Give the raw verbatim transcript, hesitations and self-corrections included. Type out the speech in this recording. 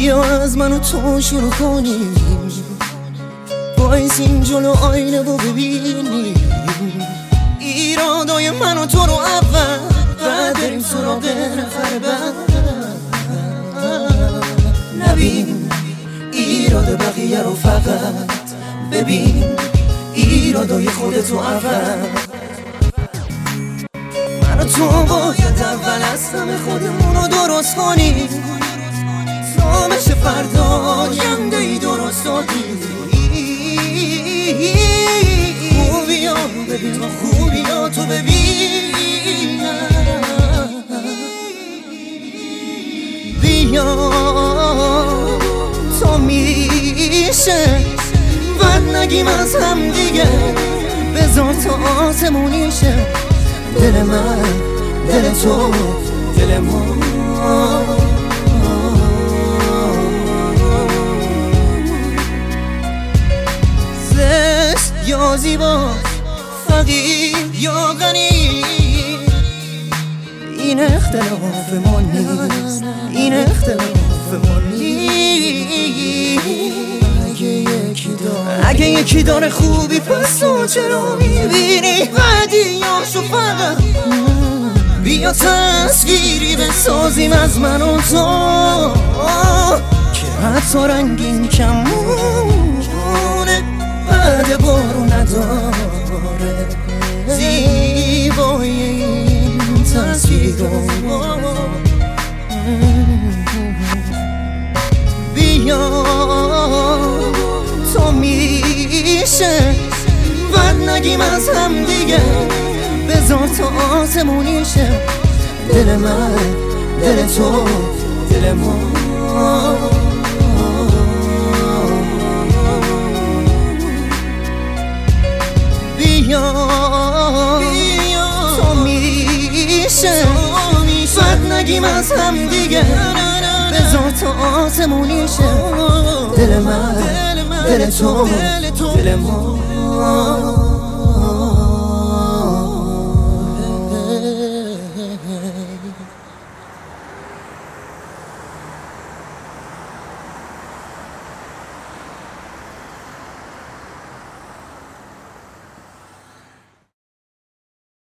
بیا از من و تو شروع کنیم، بایسیم جلو آینه و ببینیم ایرادای من و تو رو اول، بعد بریم سراغ نفر بعد. نبین ایراد بقیه رو، فقط ببین ایرادای خودتو اول. من و تو باید اول از همه خودمون رو درست کنیم تا بشه فردا ینده ای درست دادیم. خوبی ها ببین تا خوبی ها تو ببین، بیا تا میشه بد نگیم از هم دیگه، بذار تا آسمونیشه دل من دل تو دل ما. زشت یا زیبا، فقیر یا غنی، این اختلاف ما نیست، این اختلاف ما نیست. اگه یکی داره اگه یکی داره خوبی، پس تو چرا میبینی بدیاشو؟ فقط بیا تصویری بسازیم از من و تو که حتی رنگین کمونه بعد بارو نداره. زیبایی این تصویر بیا تا میشه بد نگیم از هم دیگه، بذار تا آسمونیشه دل من دل تو دل ما. بیا تا میشه بد نگیم از هم دیگه، بذار تا آسمونیشه دل من دل تو دل ما.